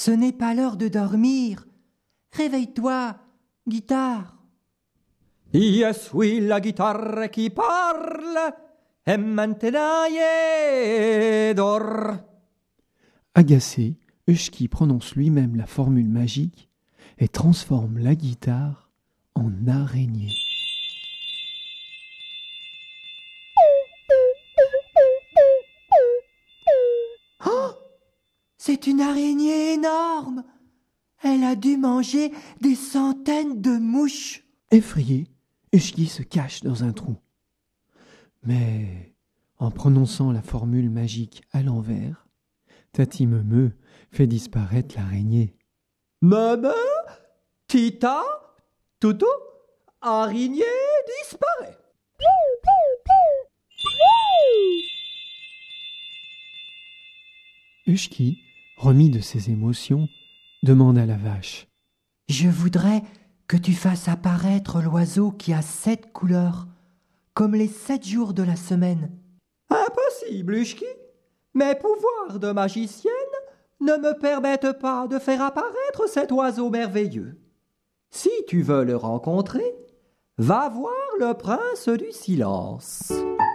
Ce n'est pas l'heure de dormir. Réveille-toi, guitare. Je suis la guitare qui parle, et maintenant je dors. Agacé, Ushki prononce lui-même la formule magique et transforme la guitare en araignée. Oh, c'est une araignée énorme. Elle a dû manger des centaines de mouches. Effrayé, Ushki se cache dans un trou. Mais, en prononçant la formule magique à l'envers, Tati Meumeu fait disparaître l'araignée. Meme, Tita, Toutou, araignée disparaît. Ushki, remis de ses émotions, demande à la vache. Je voudrais que tu fasses apparaître l'oiseau qui a 7 couleurs, comme les 7 jours de la semaine. Impossible, Ushki. Mes pouvoirs de magicienne ne me permettent pas de faire apparaître cet oiseau merveilleux. Si tu veux le rencontrer, va voir le prince du silence.